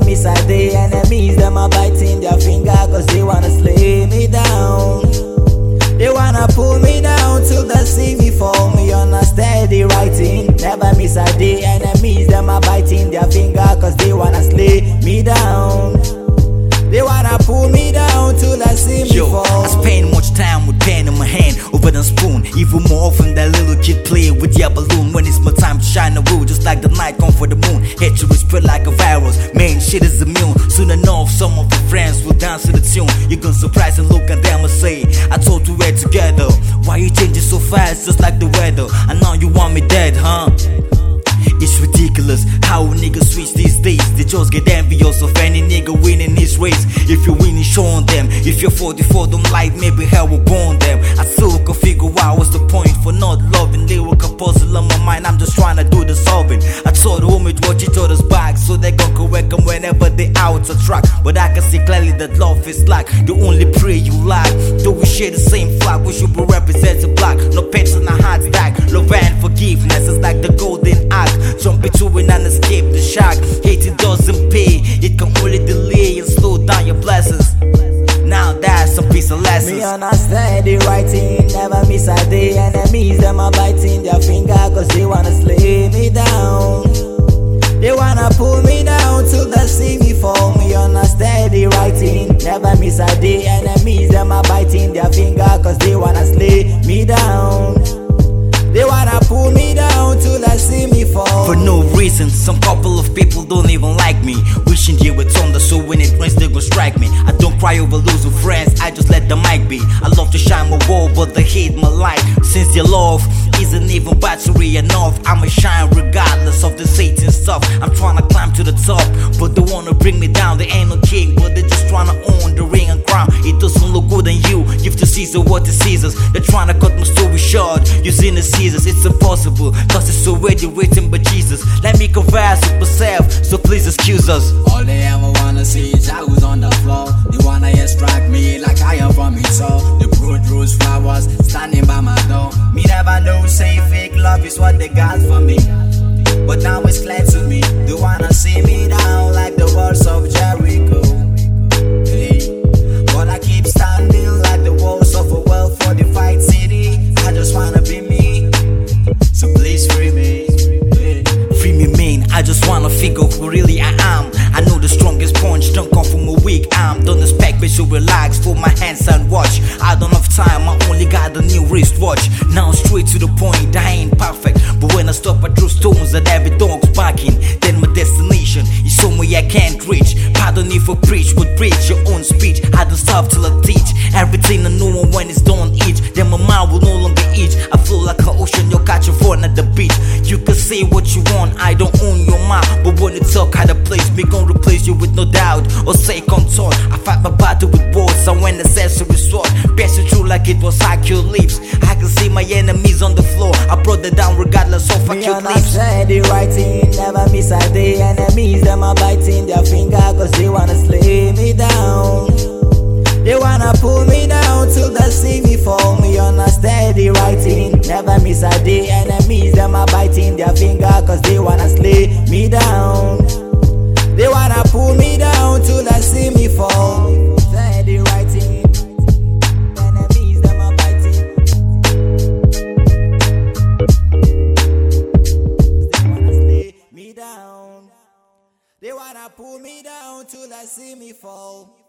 miss a day. Enemies, them are biting their finger, cause they wanna slay me down. They wanna pull me down till they see me fall. Me on a steady writing, never miss a day. Enemies, them are biting their finger, cause they wanna slay me down. They wanna pull me down till they see me fall. I spend much time with pen in my hand over the spoon. Even more often that little kid play with your balloon. When it's my time to shine the rule, just like the night come for the moon. Hatred will spread like a virus, man, shit is immune. Soon enough, some of your friends will dance to the tune. You gonna surprise and look at them and say, I told you we're together. Why you changing so fast, just like the weather? I know you want me dead, huh? It's ridiculous how niggas switch these days. They just get envious of any nigga winning his race. If you're winning, show on them. If you're 44, don't like, maybe hell will burn them. I still can figure out what's the point for not loving. Lyrical puzzle on my mind, I'm just trying to do the solving. I told homie to watch each other's back, so they gon' correct them whenever they out of track. But I can see clearly that love is like the only prayer you like. Though we share the same flag, we should be represented black. No pets in our hearts stack. Love and forgiveness is like the golden act. Jump into it and escape the shock. Hating doesn't pay, it can only delay and slow down your blessings. Now that's some piece of lessons. Me on a steady writing, never miss a day. Enemies, them are biting their finger, cause they wanna slay me down. They wanna pull me down till they see me fall. Me on a steady writing, never miss a day. Enemies, them are biting their finger, cause they wanna slay me down. They wanna pull me down till they see me fall. For no reason, some couple of people don't even like me. Wishing they were thunder, so when it rains they gon' strike me. I don't cry over losing friends, I just let the mic be. I love to shine my wall, but they hate my light. Since their love isn't even battery enough, I'ma shine regardless of the Satan stuff. I'm tryna climb to the top, but they wanna bring me down. They ain't no king, but they just tryna own the ring and crown. It doesn't look good on you, give to Caesar what is Caesar's. They're tryna cut my story short, using the Caesars. It's impossible, cause it's already written by Jesus. Let me converse with myself, so please excuse us. All they ever wanna see is I who's on the floor. They wanna extract me like I am from it all. The broad rose flowers standing by my door. Me never know, say fake love is what they got for me. But now it's clear to me, they wanna see me down like the walls of Jericho. Hey. But I keep standing like the walls of a well-fortified city. I just wanna be me, so please free me. Free me, man, I just wanna figure who really I am. I know the strongest punch don't come from a weak arm. Don't expect me to relax, for my hands and watch. I don't have time, I only got a new wristwatch. Now straight to the point, I ain't perfect, but when I stop I throw stones at every dog's barking. Then my destination is somewhere I can't reach. Pardon if I preach, but preach your own speech. I don't stop till I teach everything I know, and when it's done each, then my mind will no longer itch. I flow like an ocean, you'll catch a phone at the beach. You can say what you want, I don't own your mind, but when it's talk out of place, me gon' replace you with no doubt or say contour. I fight my battle with words, and when the accessory sword piercing through like it was accurate lips. I can see my enemies on the floor, I brought them down regardless of accurate lips. Steady writing, never miss a day. Enemies, them are biting their finger, cause they wanna slay me down. They wanna pull me down till they see me fall. Me on a steady writing, never miss a day. Enemies, them are biting their finger, cause they wanna slay me down. They wanna pull me down till they see me fall. Steady writing, enemies, them are biting. They wanna slay me down. They wanna pull me down till they see me fall.